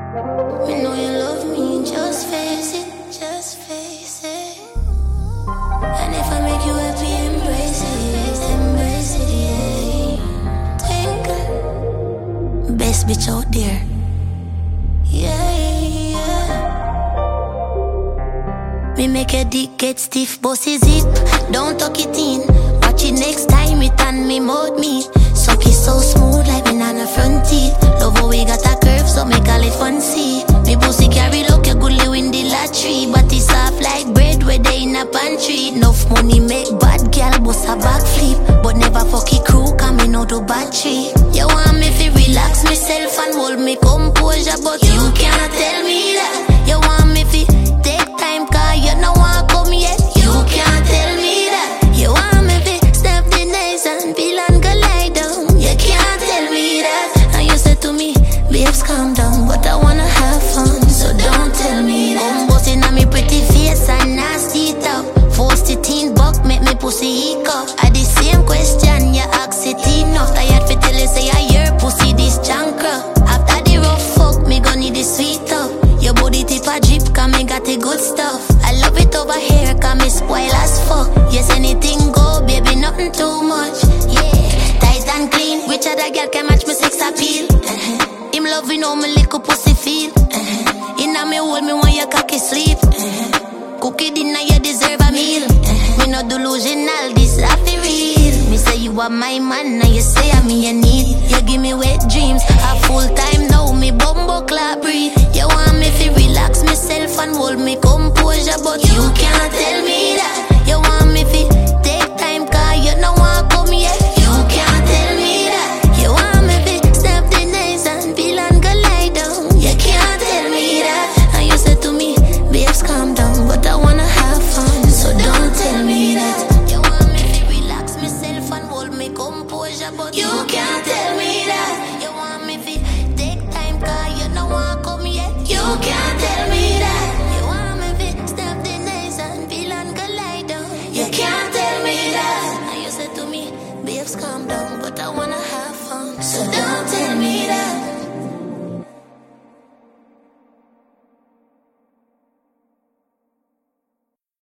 Me know you love me, just face it, just face it. And if I make you happy, embrace it, yeah. Twinkle, best bitch out there. Yeah, yeah. Me make your dick get stiff, bossy zip. Don't tuck it in. Watch it next time, it and me mouth meat. Suck it so smooth like banana front teeth. Love how we got a curve, so me call it fancy. Me pussy carry luck, you good win the lottery. But it's soft like bread where they in a pantry. Enough money make bad girl bust a backflip. But never fuck it crew, cause me know the battery. You want me to relax myself and hold me composure, but you cannot tell me that. You want me to take time, cause you know I come yet. You can't tell me that. You want me to step the nice and feel and go lie down. You can't tell me that. And you said to me, babes calm down, but I wanna have fun, so don't tell me that. Busting on me pretty face and nasty talk. Forced it in buck, make me pussy hiccup. I the same question, you ask it enough. Tired for tell you say I hear pussy this chancra. After the rough fuck, me gon' need the sweet up. Your body tip a drip, cause me got the good stuff. I love it over here, cause me spoil as fuck. Yes, anything go, baby, nothing too much. Yeah, tight and clean, which other girl can match me sex appeal? Him loving how me little pussy feel. Inna me hold me when your cocky sleep. Cookie dinner, you deserve a meal. Me no delusional, this a for real. Me say you are my man, now you say I'm me you need. You give me wet dreams, a full time now, me bum